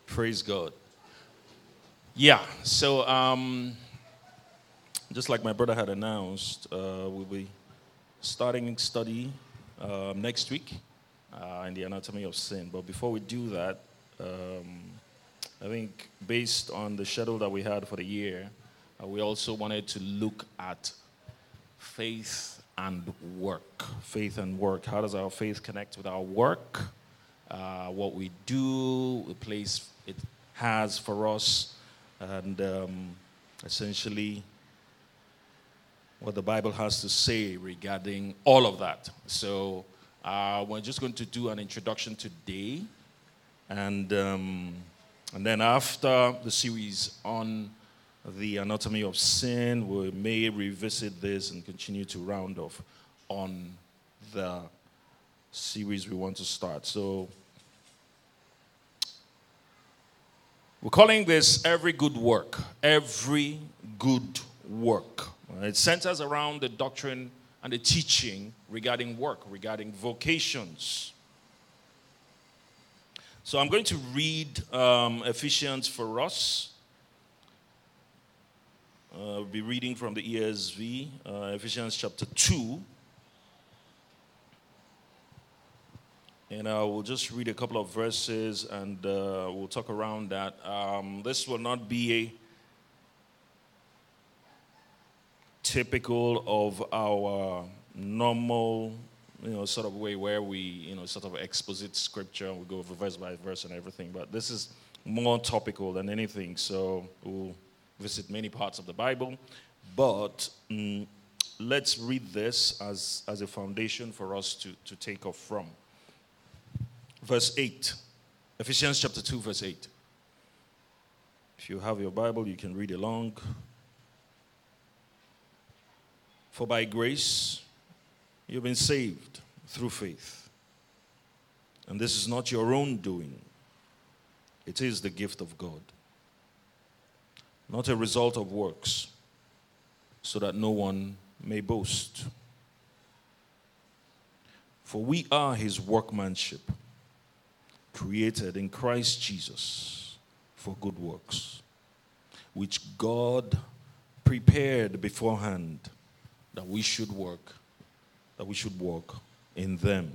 Praise God. Yeah, so just like my brother had announced, we'll be starting study next week in the anatomy of sin. But before we do that, I think based on the schedule that we had for the year, we also wanted to look at faith and work. Faith and work. How does our faith connect with our work? What we do, the place it has for us, and essentially what the Bible has to say regarding all of that. So we're just going to do an introduction today, and then after the series on the anatomy of sin, we may revisit this and continue to round off on the series we want to start. So we're calling this Every Good Work. Every Good Work. It centers around the doctrine and the teaching regarding work, regarding vocations. So I'm going to read Ephesians for us. I'll be reading from the ESV, Ephesians chapter 2. And I will just read a couple of verses and we'll talk around that. This will not be a typical of our normal, sort of way where we, sort of exposit scripture and we go over verse by verse and everything. But this is more topical than anything. So we'll visit many parts of the Bible. But let's read this as a foundation for us to take off from. Verse 8. Ephesians chapter 2, verse 8. If you have your Bible, you can read along. For by grace you've been saved through faith. And this is not your own doing. It is the gift of God. Not a result of works, so that no one may boast. For we are his workmanship, created in Christ Jesus for good works, which God prepared beforehand that we should walk in them.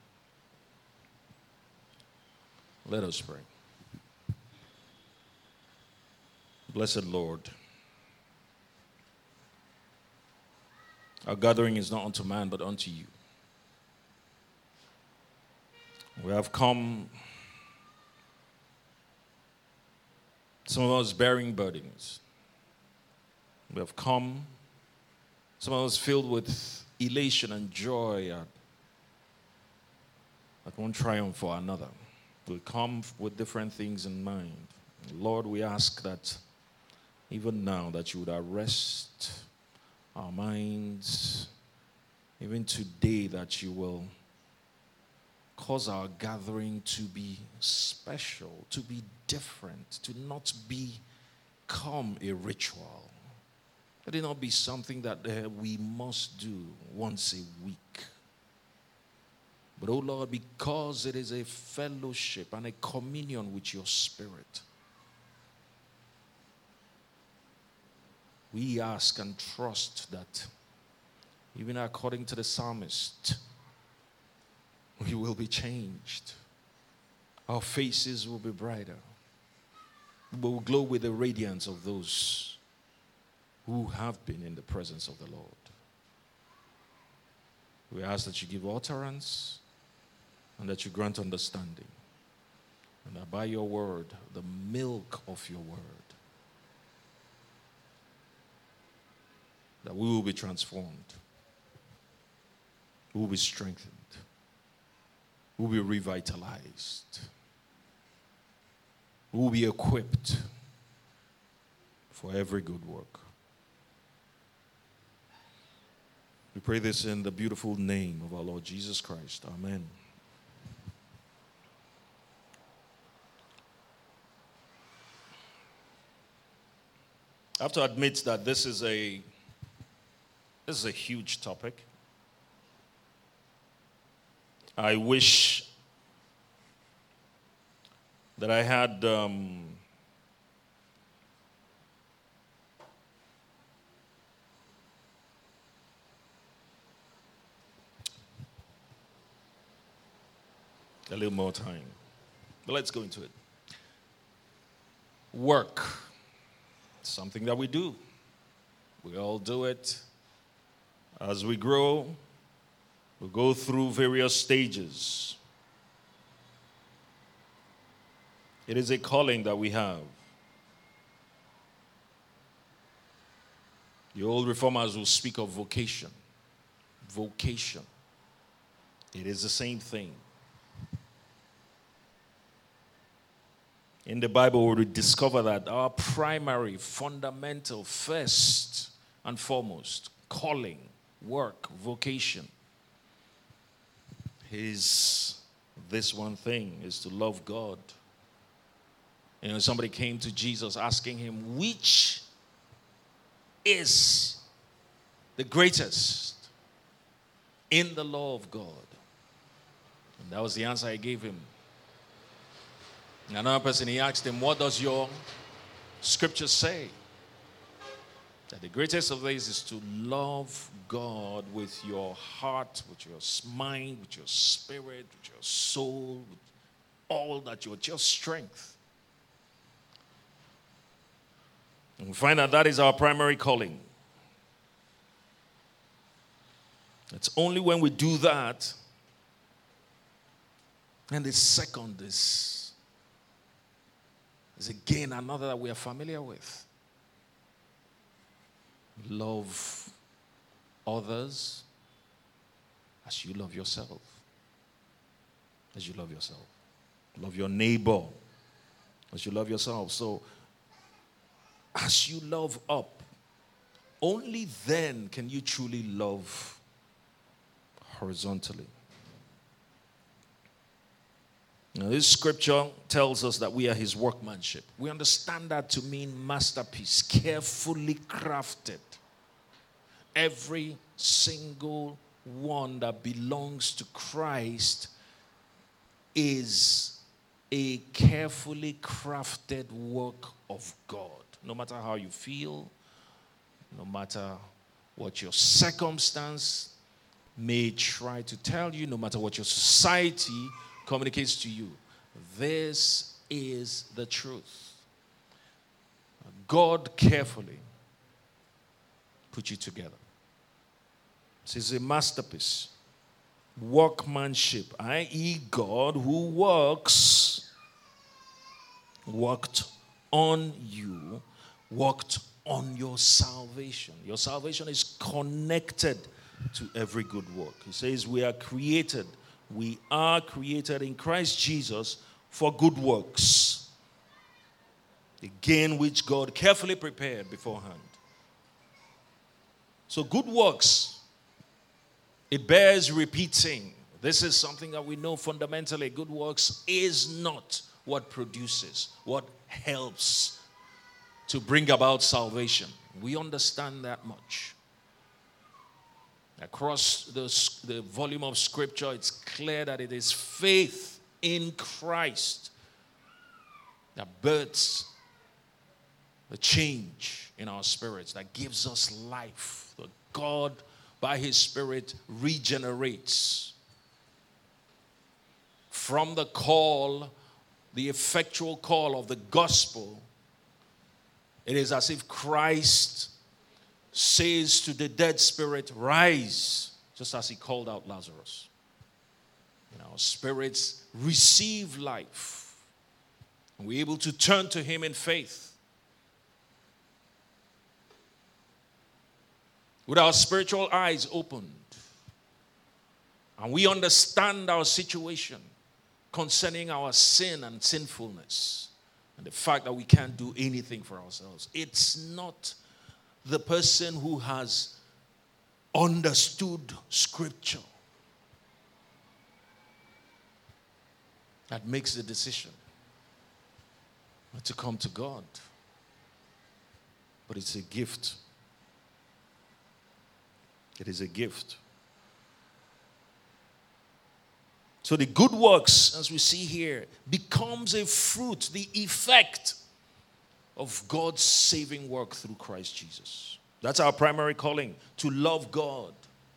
Let us pray. Blessed Lord, our gathering is not unto man but unto you. We have come, some of us bearing burdens. We have come, some of us filled with elation and joy at one triumph or another. We come with different things in mind. Lord, we ask that even now that you would arrest our minds, even today that you will cause our gathering to be special, to be different, to not become a ritual. Let it not be something that we must do once a week. But, oh Lord, because it is a fellowship and a communion with your Spirit, we ask and trust that even according to the psalmist, we will be changed. Our faces will be brighter. We will glow with the radiance of those who have been in the presence of the Lord. We ask that you give utterance and that you grant understanding. And that by your word, the milk of your word, that we will be transformed. We will be strengthened. We will be revitalized. We will be equipped for every good work. We pray this in the beautiful name of our Lord Jesus Christ. Amen. I have to admit that this is a huge topic. I wish that I had a little more time. But let's go into it. Work. Something that we do. We all do it. As we grow, we go through various stages. It is a calling that we have. The old reformers will speak of vocation. Vocation. It is the same thing. In the Bible, we discover that our primary, fundamental, first and foremost, calling, work, vocation is this one thing, is to love God. You know, somebody came to Jesus asking him, which is the greatest in the law of God? And that was the answer I gave him. Another person, he asked him, what does your scripture say? That the greatest of these is to love God with your heart, with your mind, with your spirit, with your soul, with all that with your strength. And we find that that is our primary calling. It's only when we do that, and the second is again another that we are familiar with. Love others as you love yourself. As you love yourself. Love your neighbor as you love yourself. So, as you love up, only then can you truly love horizontally. Now, this scripture tells us that we are his workmanship. We understand that to mean masterpiece, carefully crafted. Every single one that belongs to Christ is a carefully crafted work of God. No matter how you feel, no matter what your circumstance may try to tell you, no matter what your society communicates to you, this is the truth. God carefully put you together. This is a masterpiece. Workmanship, i.e., God who worked on you, worked on your salvation. Your salvation is connected to every good work. He says we are created in Christ Jesus for good works, again which God carefully prepared beforehand. So good works, it bears repeating. This is something that we know fundamentally. Good works is not what produces, what helps to bring about salvation. We understand that much. Across the volume of scripture, it's clear that it is faith in Christ that births the change in our spirits, that gives us life. That God, by his Spirit, regenerates. From the call, the effectual call of the gospel, it is as if Christ says to the dead spirit, rise, just as he called out Lazarus. Our spirits receive life. And we're able to turn to him in faith. With our spiritual eyes opened. And we understand our situation concerning our sin and sinfulness. And the fact that we can't do anything for ourselves. It's not the person who has understood scripture that makes the decision to come to God. But it's a gift. It is a gift. So the good works, as we see here, becomes a fruit, the effect of God's saving work through Christ Jesus. That's our primary calling, to love God,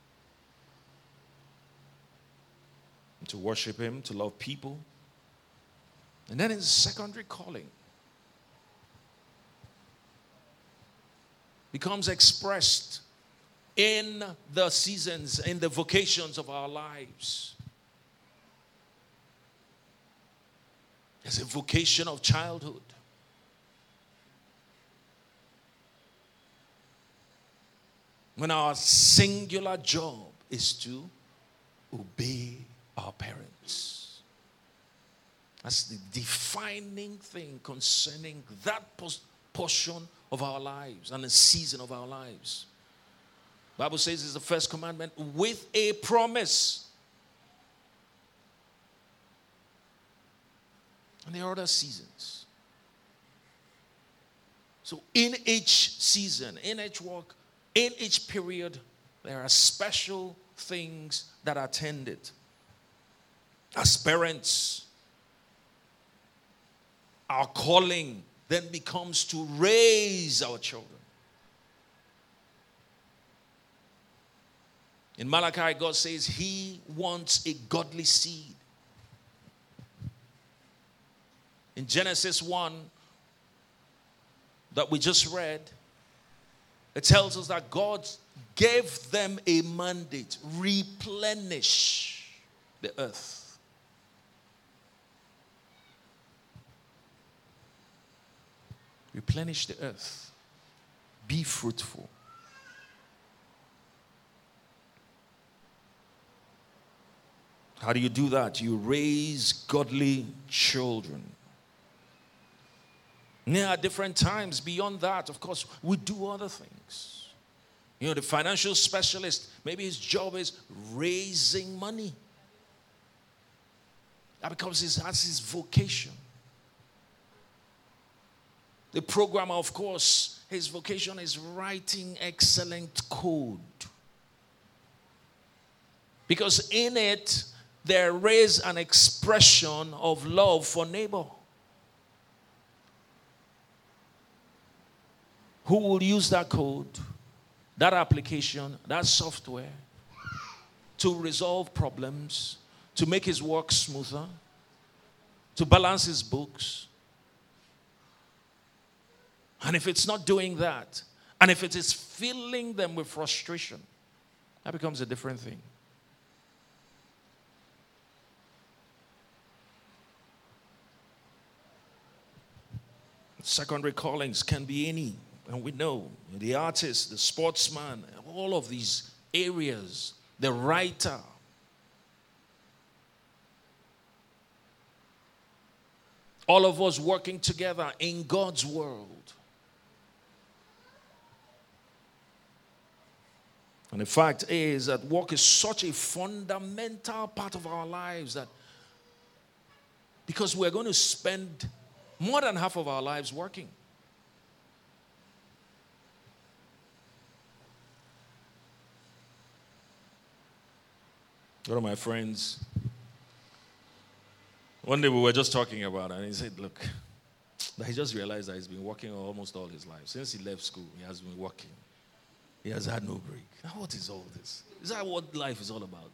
to worship Him, to love people. And then his secondary calling becomes expressed in the seasons, in the vocations of our lives. There's a vocation of childhood. When our singular job is to obey our parents. That's the defining thing concerning that portion of our lives and the season of our lives. The Bible says it's the first commandment with a promise. And there are other seasons. So in each season, in each walk, in each period, there are special things that are tended. As parents, our calling then becomes to raise our children. In Malachi, God says He wants a godly seed. In Genesis 1 that we just read, it tells us that God gave them a mandate: replenish the earth. Replenish the earth. Be fruitful. How do you do that? You raise godly children. There are different times beyond that. Of course, we do other things. You know, the financial specialist, maybe his job is raising money. That becomes that's his vocation. The programmer, of course, his vocation is writing excellent code. Because in it, there is an expression of love for neighbor. Who will use that code, that application, that software to resolve problems, to make his work smoother, to balance his books? And if it's not doing that, and if it is filling them with frustration, that becomes a different thing. Secondary callings can be any. And we know the artist, the sportsman, all of these areas, the writer. All of us working together in God's world. And the fact is that work is such a fundamental part of our lives that because we're going to spend more than half of our lives working. One of my friends, one day we were just talking about it, and he said, look, he just realized that he's been working almost all his life. Since he left school, he has been working. He has had no break. Now, what is all this? Is that what life is all about?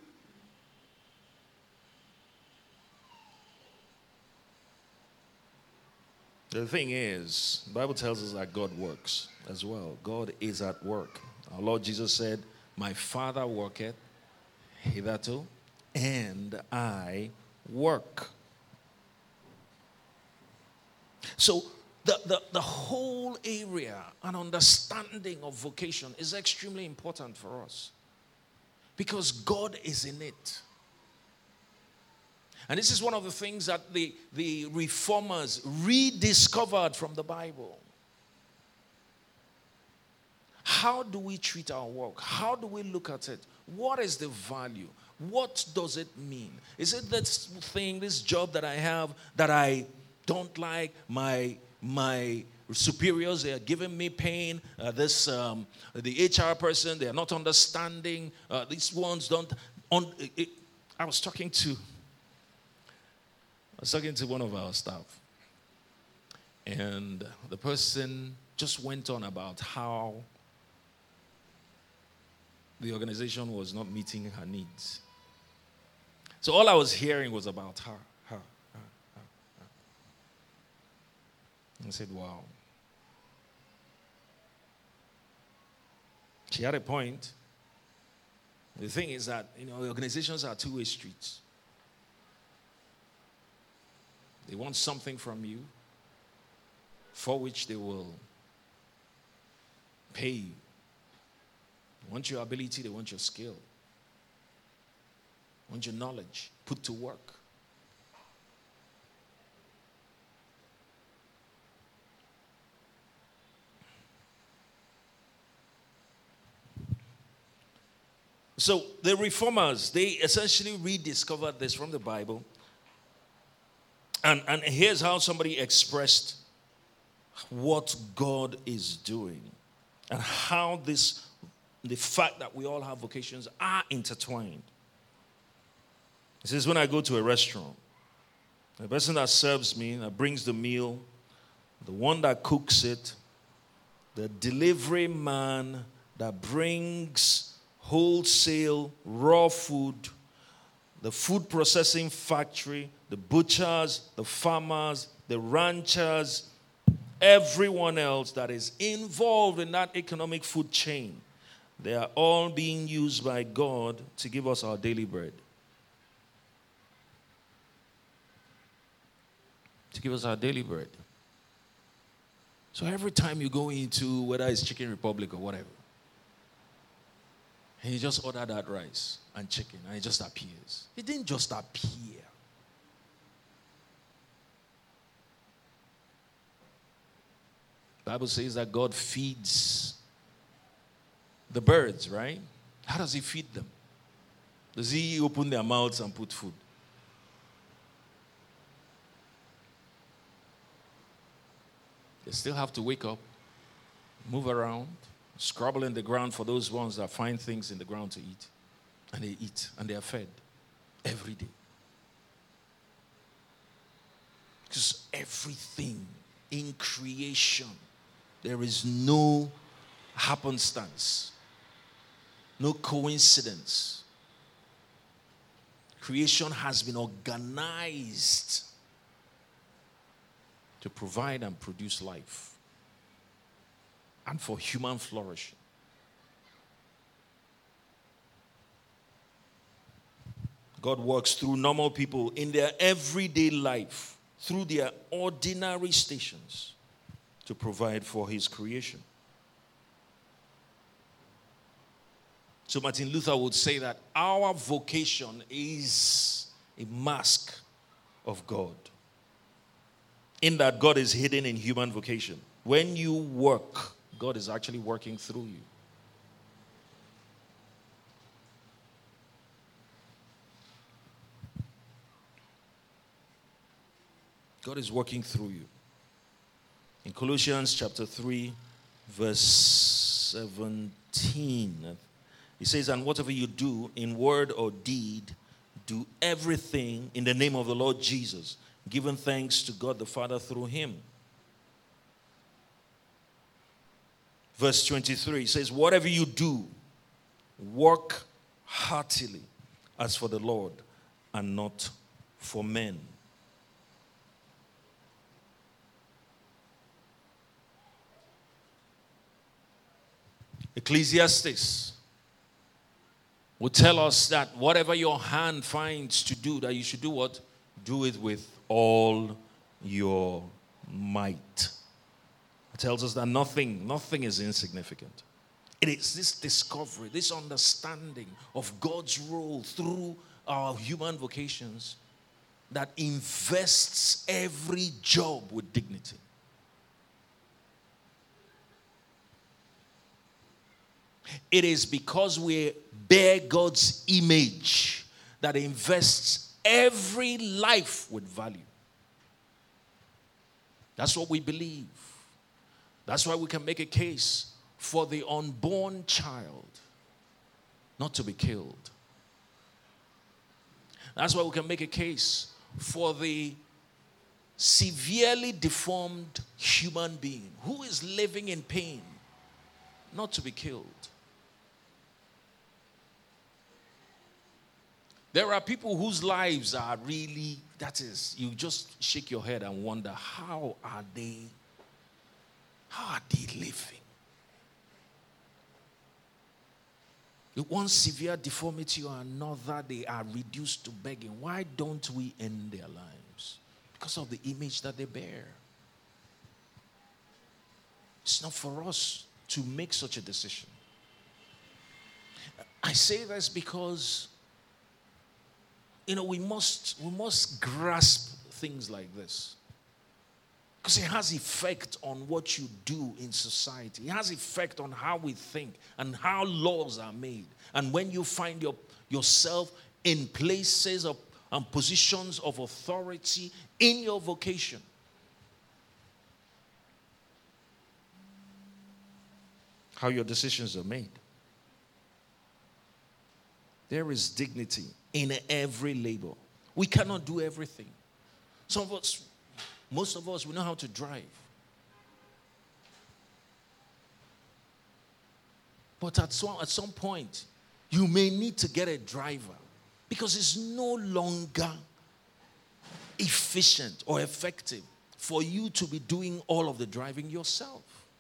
The thing is, the Bible tells us that God works as well. God is at work. Our Lord Jesus said, my Father worketh hitherto, and I work. So the whole area and understanding of vocation is extremely important for us because God is in it. And this is one of the things that the reformers rediscovered from the Bible. How do we treat our work? How do we look at it? What is the value? What does it mean? Is it this thing, this job that I have that I don't like? My superiors, they are giving me pain. The HR person, they are not understanding. These ones don't. I was talking to one of our staff, and the person just went on about how the organization was not meeting her needs. So all I was hearing was about her. I said, wow. She had a point. The thing is that, organizations are two-way streets. They want something from you for which they will pay you. They want your ability, they want your skill. They want your knowledge put to work. So the reformers, they essentially rediscovered this from the Bible. And here's how somebody expressed what God is doing and how the fact that we all have vocations are intertwined. It says, when I go to a restaurant, the person that serves me, that brings the meal, the one that cooks it, the delivery man that brings wholesale raw food, the food processing factory, the butchers, the farmers, the ranchers, everyone else that is involved in that economic food chain, they are all being used by God to give us our daily bread. To give us our daily bread. So every time you go into, whether it's Chicken Republic or whatever, and you just order that rice and chicken, and it just appears. It didn't just appear. The Bible says that God feeds the birds, right? How does he feed them? Does he open their mouths and put food? They still have to wake up, move around, scrabble in the ground for those ones that find things in the ground to eat. And they eat, and they are fed every day. Because everything in creation, there is no happenstance, no coincidence. Creation has been organized to provide and produce life and for human flourishing. God works through normal people in their everyday life, through their ordinary stations, to provide for his creation. So Martin Luther would say that our vocation is a mask of God, in that God is hidden in human vocation. When you work, God is actually working through you. God is working through you. In Colossians chapter 3, verse 17, he says, and whatever you do in word or deed, do everything in the name of the Lord Jesus, giving thanks to God the Father through him. Verse 23, he says, whatever you do, work heartily as for the Lord and not for men. Ecclesiastes will tell us that whatever your hand finds to do, that you should do what? Do it with all your might. It tells us that nothing is insignificant. It is this discovery, this understanding of God's role through our human vocations that invests every job with dignity. It is because we bear God's image that invests every life with value. That's what we believe. That's why we can make a case for the unborn child not to be killed. That's why we can make a case for the severely deformed human being who is living in pain, not to be killed. There are people whose lives are really, that is, you just shake your head and wonder, how are they living? With one severe deformity or another, they are reduced to begging. Why don't we end their lives? Because of the image that they bear. It's not for us to make such a decision. I say this because, we must grasp things like this. Because it has effect on what you do in society. It has effect on how we think and how laws are made. And when you find yourself in places and positions of authority in your vocation. How your decisions are made. There is dignity in every labor. We cannot do everything. Most of us, we know how to drive. But at some point, you may need to get a driver because it's no longer efficient or effective for you to be doing all of the driving yourself.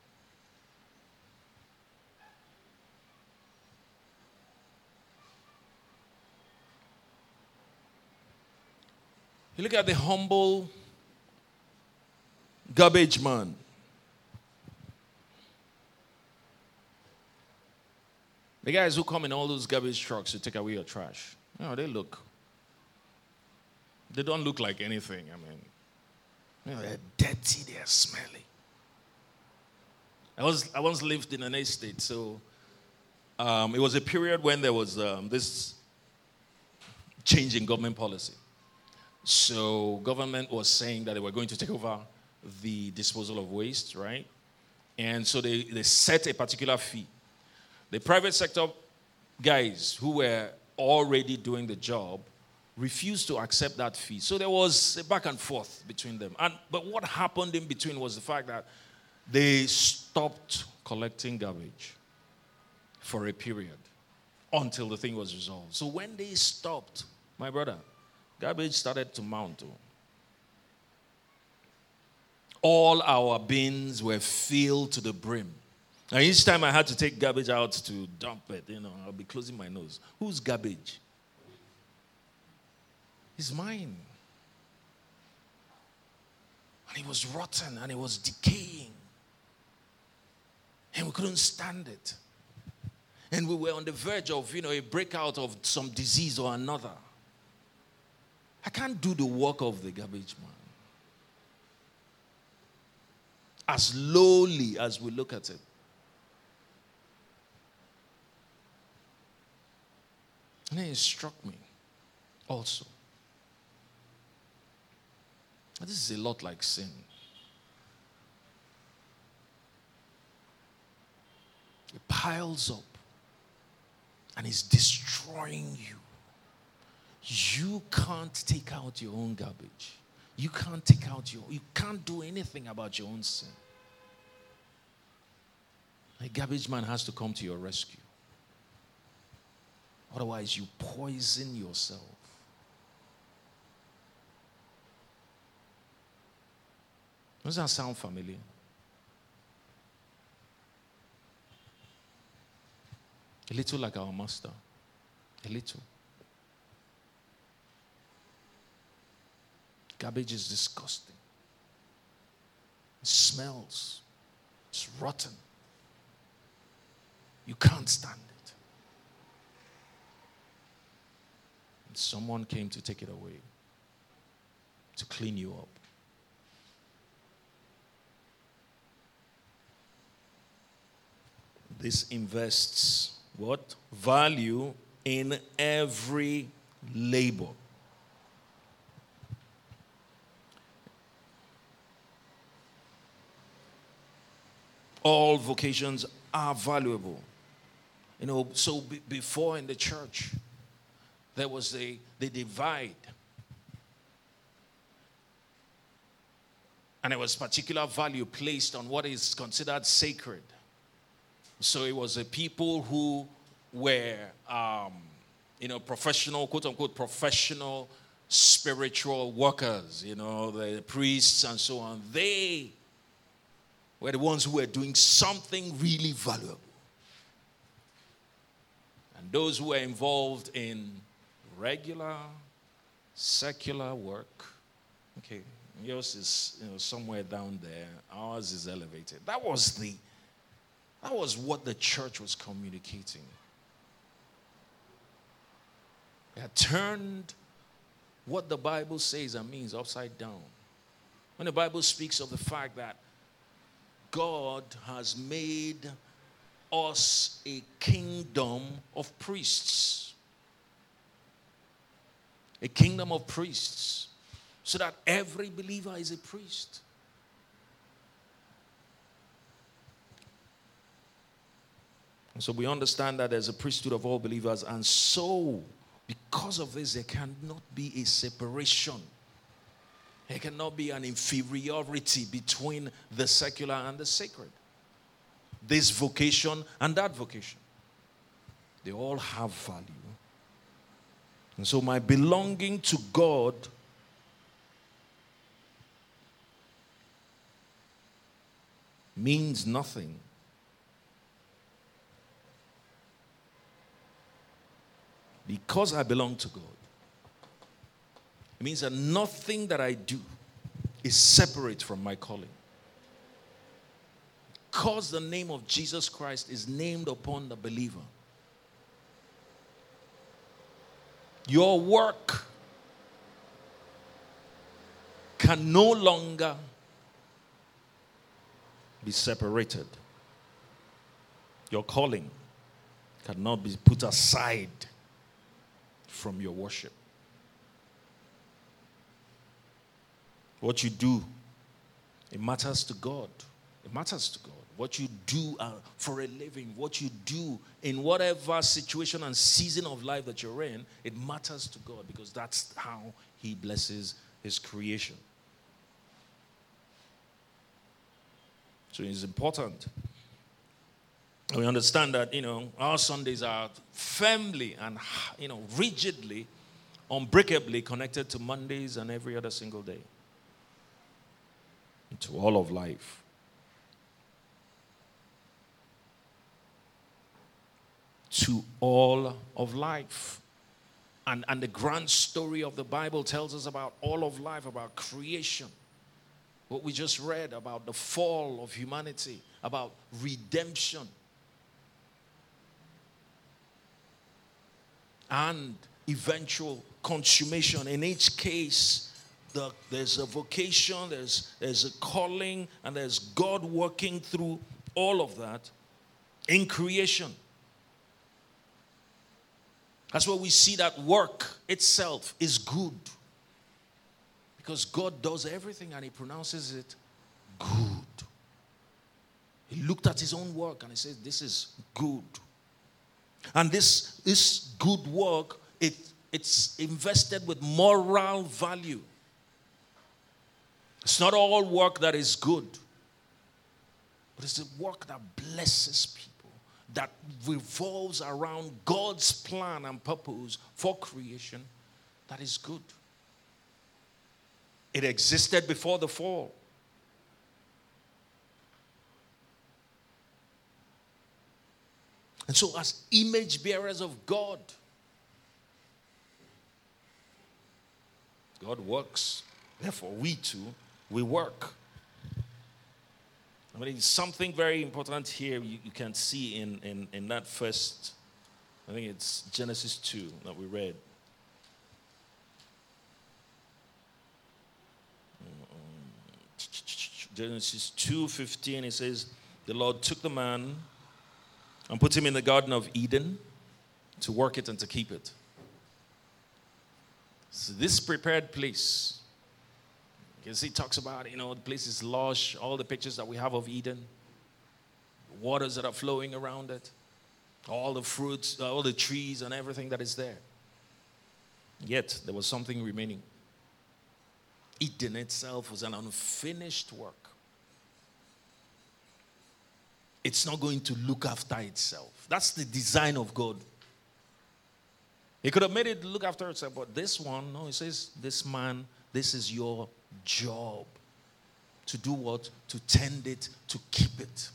You look at the humble garbage man. The guys who come in all those garbage trucks to take away your trash. They don't look like anything. They're dirty, they're smelly. I once lived in an estate, so it was a period when there was this change in government policy. So government was saying that they were going to take over the disposal of waste, right? And so they set a particular fee. The private sector guys who were already doing the job refused to accept that fee. So there was a back and forth between them. But what happened in between was the fact that they stopped collecting garbage for a period until the thing was resolved. So when they stopped, my brother, garbage started to mount. All our bins were filled to the brim. And each time I had to take garbage out to dump it, I'll be closing my nose. Whose garbage? It's mine. And it was rotten and it was decaying. And we couldn't stand it. And we were on the verge of, a breakout of some disease or another. I can't do the work of the garbage man. As lowly as we look at it. And then it struck me also. This is a lot like sin. It piles up and it's destroying you. You can't take out your own garbage. You can't do anything about your own sin. A garbage man has to come to your rescue. Otherwise, you poison yourself. Does that sound familiar? A little like our master. A little. Garbage is disgusting. It smells. It's rotten. You can't stand it. And someone came to take it away, to clean you up. This invests what? Value in every labor. All vocations are valuable. So before in the church, there was the divide. And there was particular value placed on what is considered sacred. So it was the people who were, professional, quote unquote, professional spiritual workers, the priests and so on. They were the ones who were doing something really valuable. And those who were involved in regular, secular work, okay, yours is somewhere down there. Ours is elevated. That was what the church was communicating. They had turned what the Bible says and means upside down. When the Bible speaks of the fact that God has made us a kingdom of priests. A kingdom of priests. So that every believer is a priest. And so we understand that there's a priesthood of all believers. And so, because of this, there cannot be a separation. There cannot be an inferiority between the secular and the sacred. This vocation and that vocation. They all have value. And so my belonging to God means nothing because I belong to God. It means that nothing that I do is separate from my calling. Because the name of Jesus Christ is named upon the believer. Your work can no longer be separated. Your calling cannot be put aside from your worship. What you do, it matters to God. It matters to God. What you do for a living, what you do in whatever situation and season of life that you're in, it matters to God because that's how He blesses His creation. So it's important. We understand that, our Sundays are firmly and, rigidly, unbreakably connected to Mondays and every other single day. To all of life. To all of life. And the grand story of the Bible tells us about all of life, about creation. What we just read about the fall of humanity, about redemption. And eventual consummation. In each case, there's a vocation, there's a calling, and there's God working through all of that in creation. That's where we see that work itself is good. Because God does everything and He pronounces it good. He looked at His own work and He said, this is good. And this good work, it's invested with moral value. It's not all work that is good. But it's the work that blesses people. That revolves around God's plan and purpose for creation. That is good. It existed before the fall. And so as image bearers of God, God works. Therefore, we too, we work. I mean, something very important here you can see in that first, I think it's Genesis 2 that we read. Genesis 2:15, it says, the Lord took the man and put him in the Garden of Eden to work it and to keep it. So this prepared place, you can see it talks about, the place is lush, all the pictures that we have of Eden, the waters that are flowing around it, all the fruits, all the trees and everything that is there. Yet there was something remaining. Eden itself was an unfinished work. It's not going to look after itself. That's the design of God. He could have made it look after itself, but this one, no, he says, this man, this is your job. To do what? To tend it, to keep it,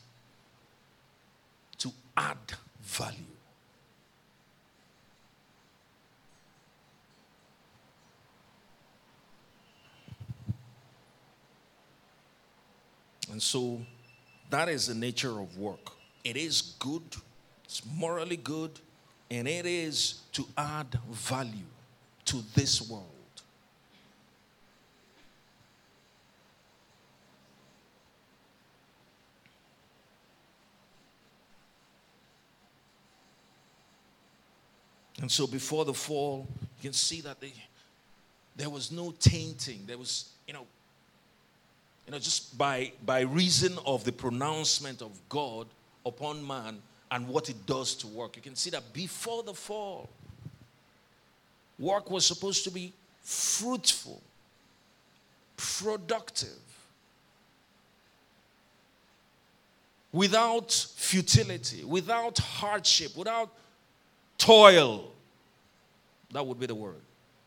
to add value. And so that is the nature of work. It is good, it's morally good, and it is to add value to this world. And so before the fall, you can see that there was no tainting. There was, just by reason of the pronouncement of God upon man and what it does to work. You can see that before the fall, work was supposed to be fruitful, productive, without futility, without hardship, without toil. That would be the word.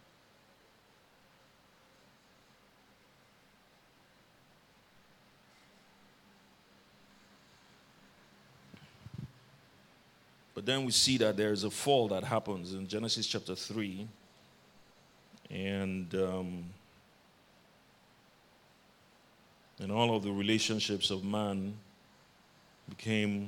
But then we see that there's a fall that happens in Genesis chapter 3. And all of the relationships of man became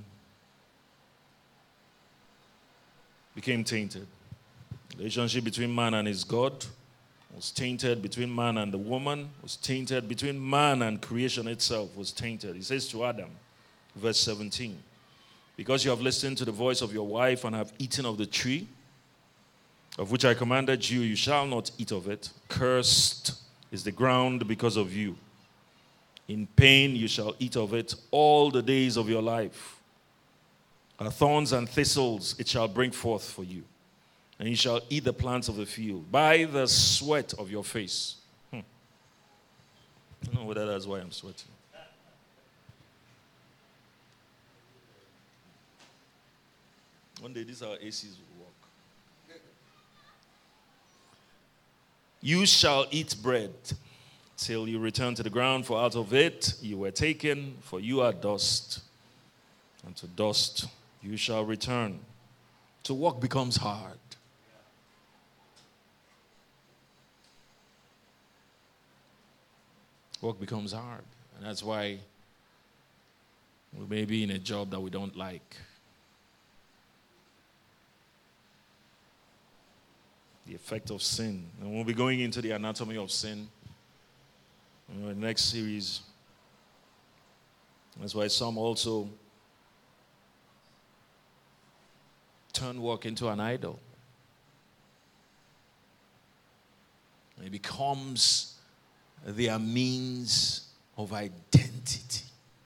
tainted. The relationship between man and his God was tainted. Between man and the woman was tainted. Between man and creation itself was tainted. He says to Adam, verse 17, because you have listened to the voice of your wife and have eaten of the tree of which I commanded you, you shall not eat of it. Cursed is the ground because of you. In pain you shall eat of it all the days of your life. Thorns and thistles it shall bring forth for you. And you shall eat the plants of the field by the sweat of your face. I don't know whether that's why I'm sweating. One day these our ACs will work. You shall eat bread till you return to the ground, for out of it you were taken, for you are dust, and to dust you shall return. To work becomes hard. Work becomes hard. And that's why we may be in a job that we don't like. The effect of sin. And we'll be going into the anatomy of sin in the next series. That's why some also turn work into an idol. It becomes their means of identity.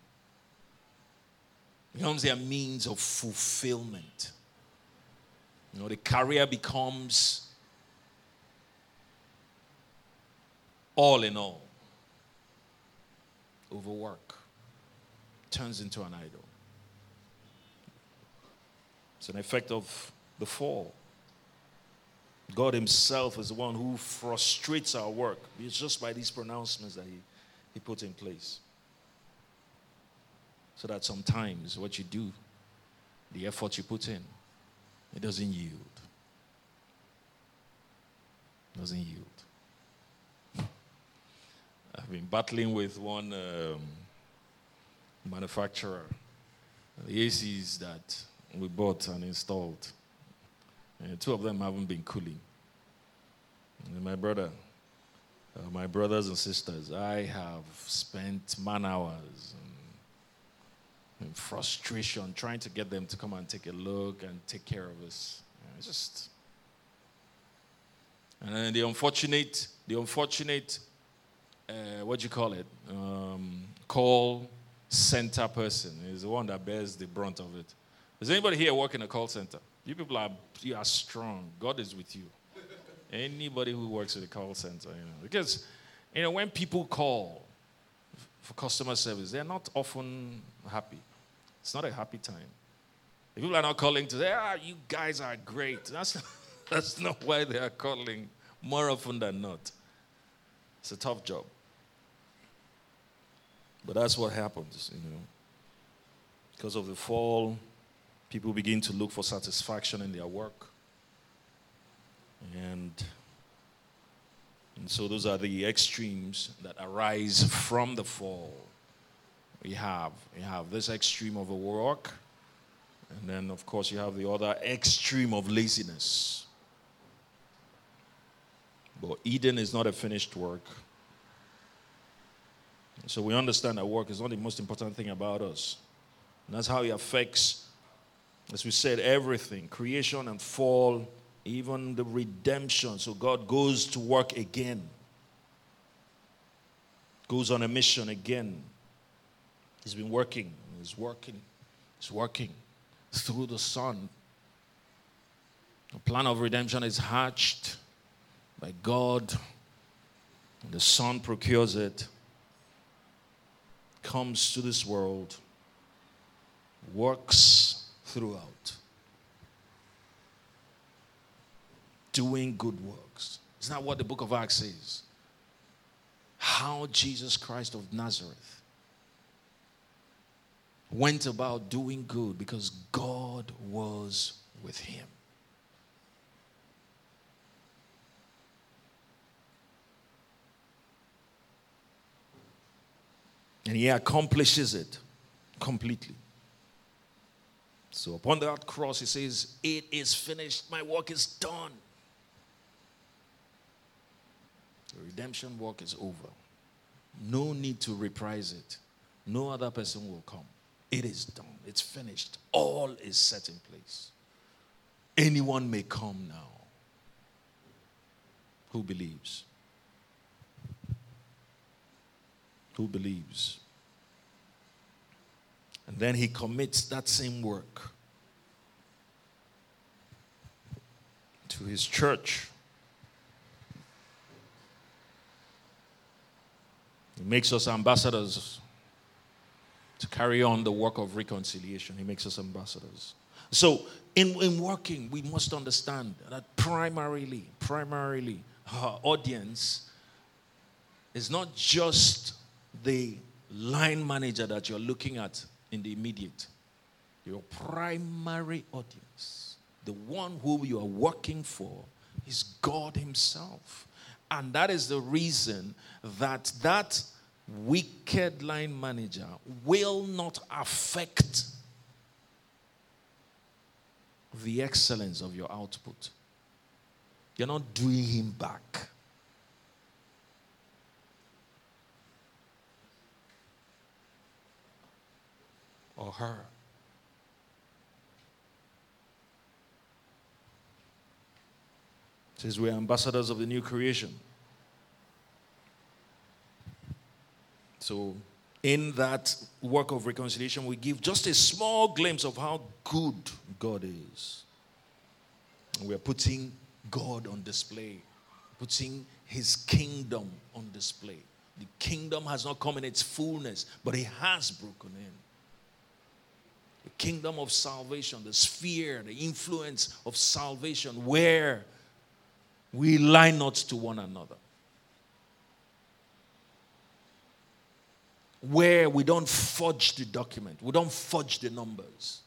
It becomes their means of fulfillment. The career becomes all in all. Overwork turns into an idol. It's an effect of the fall. God himself is the one who frustrates our work. It's just by these pronouncements that he put in place. So that sometimes what you do, the effort you put in, it doesn't yield. It doesn't yield. I've been battling with one manufacturer. The ACs that we bought and installed, and two of them haven't been cooling. And my brothers and sisters, I have spent man hours and frustration trying to get them to come and take a look and take care of us. And then the unfortunate, what do you call it? Call center person is the one that bears the brunt of it. Does anybody here work in a call center? You people you are strong. God is with you. Anybody who works at a call center, because when people call for customer service, they're not often happy. It's not a happy time. If people are not calling to say, you guys are great. That's not why they are calling more often than not. It's a tough job. But that's what happens, Because of the fall, people begin to look for satisfaction in their work. And so those are the extremes that arise from the fall. You have this extreme of the work, and then, of course, you have the other extreme of laziness. But Eden is not a finished work. So we understand that work is not the most important thing about us. And that's how it affects, as we said, everything. Creation and fall, even the redemption. So God goes to work again. Goes on a mission again. He's been working. He's working through the Son. The plan of redemption is hatched by God. The Son procures it. Comes to this world. Works throughout. Doing good works. Isn't that what the book of Acts says? How Jesus Christ of Nazareth went about doing good because God was with him. And he accomplishes it completely. So upon that cross, he says, it is finished. My work is done. The redemption work is over. No need to reprise it. No other person will come. It is done. It's finished. All is set in place. Anyone may come now who believes. Who believes. And then he commits that same work to his church. He makes us ambassadors to carry on the work of reconciliation. He makes us ambassadors. So in working, we must understand that primarily, our audience is not just the line manager that you're looking at in the immediate. Your primary audience, the one who you are working for, is God himself. And that is the reason that wicked line manager will not affect the excellence of your output. You're not doing him back. Or her. It says we're ambassadors of the new creation. So in that work of reconciliation, we give just a small glimpse of how good God is. We're putting God on display, putting his kingdom on display. The kingdom has not come in its fullness, but it has broken in. The kingdom of salvation, the sphere, the influence of salvation, where we lie not to one another. Where we don't fudge the document, we don't fudge the numbers.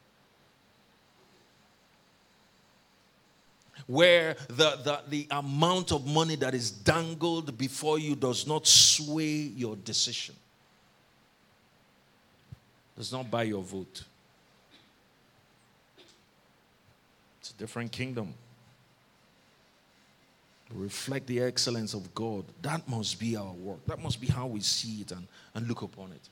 Where the amount of money that is dangled before you does not sway your decision. Does not buy your vote. It's a different kingdom. Reflect the excellence of God. That must be our work. That must be how we see it and look upon it.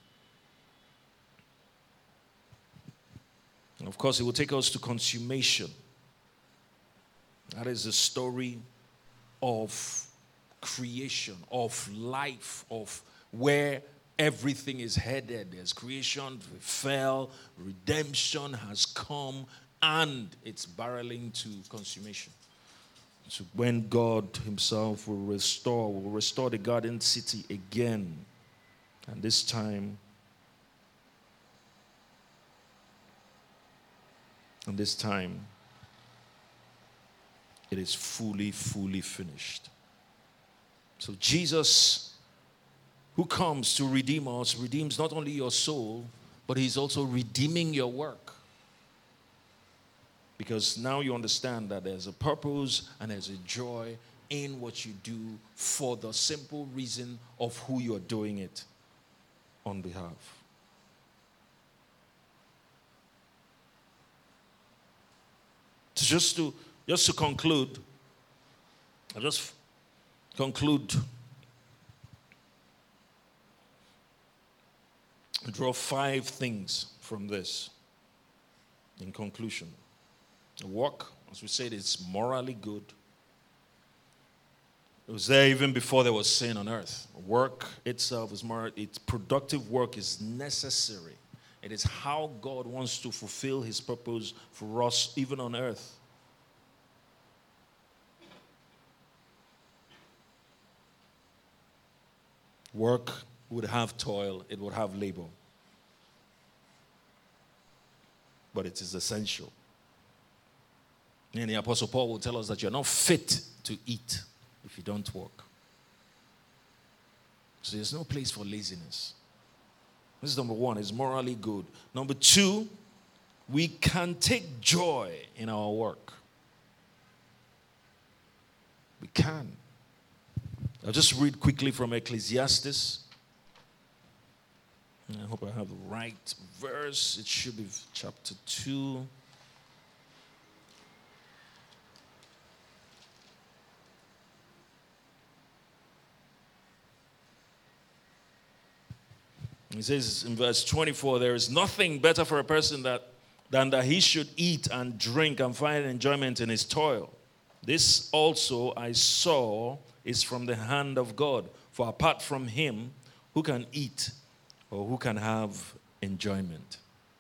And of course, it will take us to consummation. That is the story of creation, of life, of where everything is headed. There's creation, fell, redemption has come, and it's barreling to consummation. So when God himself will restore the garden city again. And this time, it is fully, fully finished. So Jesus, who comes to redeem us, redeems not only your soul, but he's also redeeming your work. Because now you understand that there's a purpose and there's a joy in what you do for the simple reason of who you're doing it on behalf. So just to conclude, I'll just conclude, draw 5 things from this in conclusion. The work, as we said, is morally good. It was there even before there was sin on earth. Work itself is moral. Its productive work is necessary. It is how God wants to fulfill his purpose for us, even on earth. Work would have toil, it would have labor. But it is essential. And the Apostle Paul will tell us that you're not fit to eat if you don't work. So there's no place for laziness. This is number 1, it's morally good. Number 2, we can take joy in our work. We can. I'll just read quickly from Ecclesiastes. I hope I have the right verse. It should be chapter 2. He says in verse 24, there is nothing better for a person than that he should eat and drink and find enjoyment in his toil. This also I saw is from the hand of God. For apart from him, who can eat or who can have enjoyment?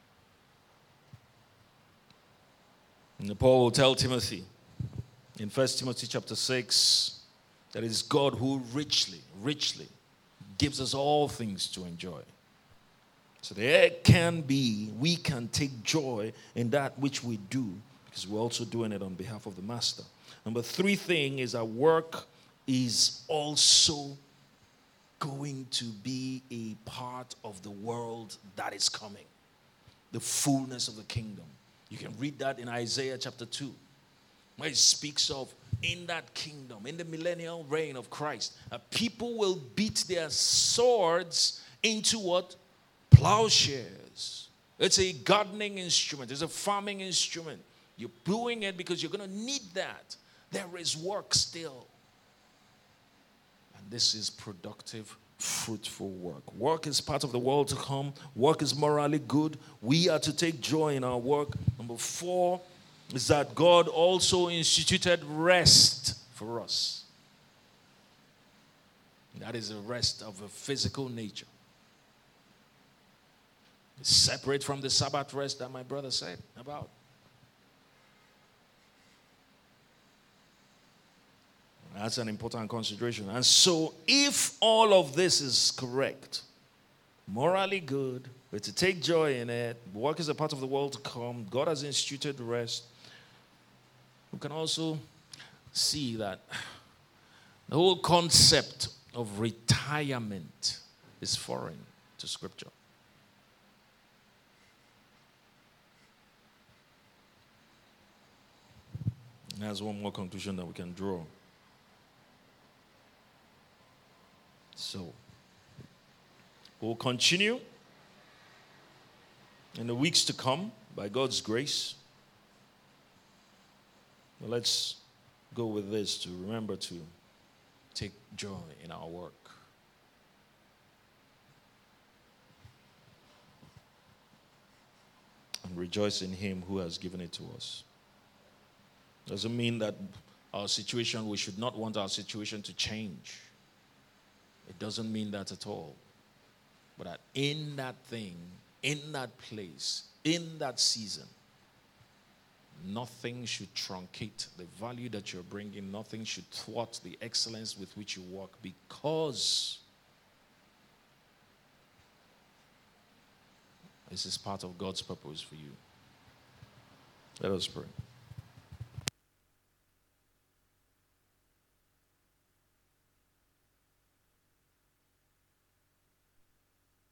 And Paul will tell Timothy in 1 Timothy chapter 6 that it is God who richly gives us all things to enjoy. So we can take joy in that which we do because we're also doing it on behalf of the Master. Number 3 thing is our work is also going to be a part of the world that is coming. The fullness of the kingdom. You can read that in Isaiah chapter 2, where it speaks of in that kingdom, in the millennial reign of Christ, people will beat their swords into what? Plowshares. It's a gardening instrument. It's a farming instrument. You're doing it because you're going to need that. There is work still. And this is productive, fruitful work. Work is part of the world to come. Work is morally good. We are to take joy in our work. Number 4 is that God also instituted rest for us. That is a rest of a physical nature. It's separate from the Sabbath rest that my brother said about. That's an important consideration. And so, if all of this is correct, morally good, we're to take joy in it, work is a part of the world to come, God has instituted rest, we can also see that the whole concept of retirement is foreign to Scripture. And that's one more conclusion that we can draw. So, we'll continue in the weeks to come by God's grace. But let's go with this to remember to take joy in our work. And rejoice in him who has given it to us. Doesn't mean that our situation, we should not want our situation to change. It doesn't mean that at all. But that in that thing, in that place, in that season, Nothing should truncate the value that you're bringing. Nothing should thwart the excellence with which you work, because this is part of God's purpose for you. Let us pray.